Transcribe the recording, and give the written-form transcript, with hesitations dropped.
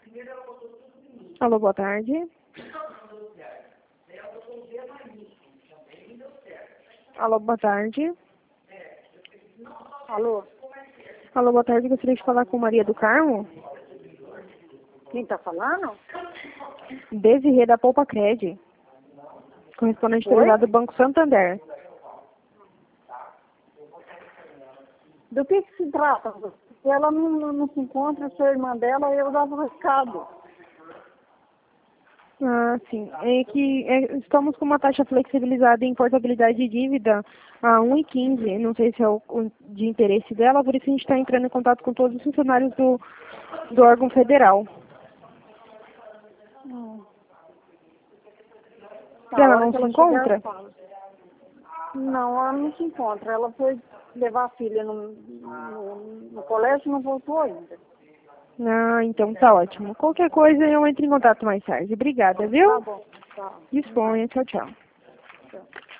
Alô, boa tarde. Alô, boa tarde. Alô? Alô, boa tarde. Gostaria de falar com Maria do Carmo. Quem tá falando? Desirê da Poupa Cred. Correspondente Oi? autorizado do Banco Santander. Do que se trata? Se ela não se encontra, sou irmã dela, eu dava o recado. Ah, sim. Estamos com uma taxa flexibilizada em portabilidade de dívida a 1,15. Não sei se é o de interesse dela, por isso a gente está entrando em contato com todos os funcionários do órgão federal. Ela não se encontra? Não, ela não se encontra. Ela foi levar a filha no colégio e não voltou ainda. Ah, então tá ótimo. Qualquer coisa eu entro em contato mais tarde. Obrigada, viu? Tá bom. Tá. Disponha. Tchau, tchau. Tchau.